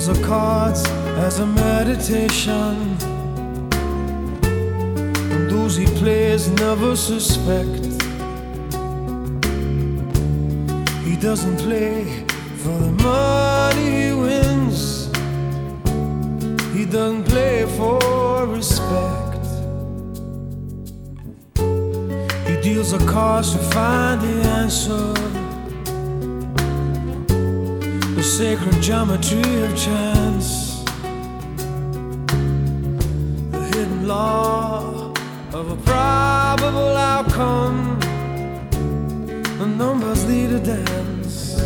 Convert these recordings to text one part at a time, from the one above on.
deals the cards as a meditation, and those he plays never suspect. He doesn't play for the money he wins, he doesn't play for respect. He deals the cards to find the answer, the sacred geometry of chance, the hidden law of a probable outcome. The numbers lead a dance.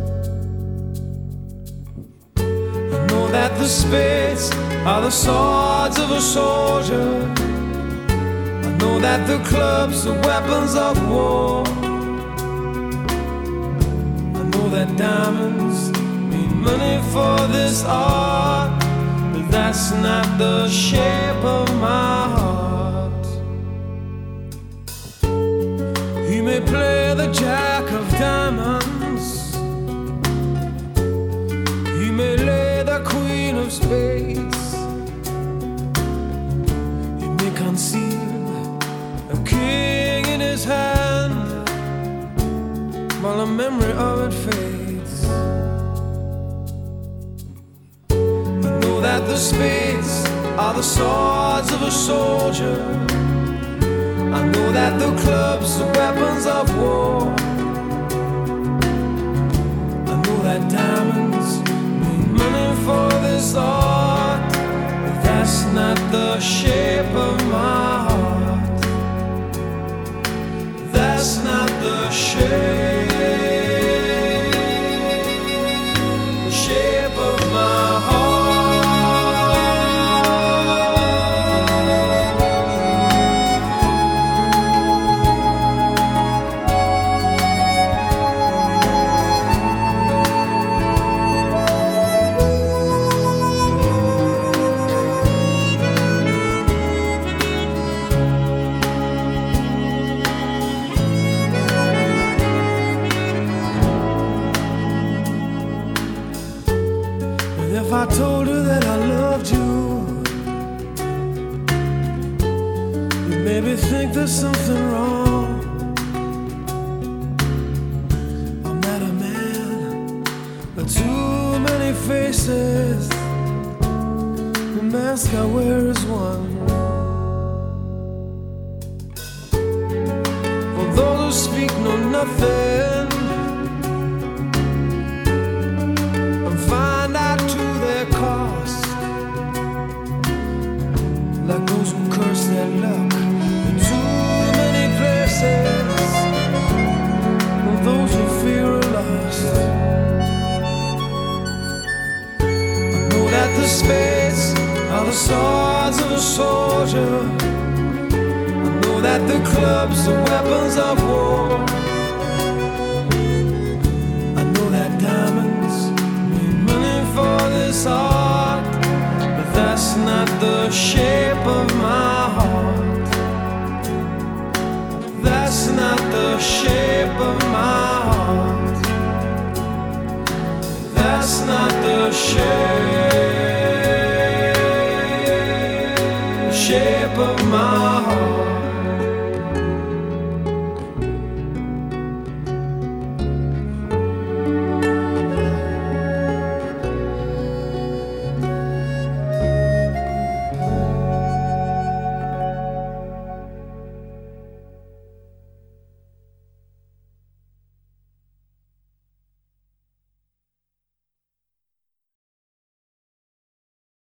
I know that the spades are the swords of a soldier, I know that the clubs are weapons of war, I know that diamonds mean money for this art, but that's not the shape of my heart. He may play the jack of diamonds, he may lay the queen of spades, he may conceal a king in his hand while the memory of it fades. I know that the spades are the swords of a soldier, I know that the clubs are weapons of war, I know that diamonds mean money for this art, but that's not the shape of my heart. That's not the shape of my heart. If I told her that I loved you, you'd maybe think there's something wrong. I'm not a man with too many faces, the mask I wear is one. For those who speak know nothing and find out to their cost, like those who curse their luck in too many places, or those who fear are lost. I know that the spades are the swords of a soldier, I know that the clubs are weapons of war, I know that diamonds mean money for this art, but that's not the shape of my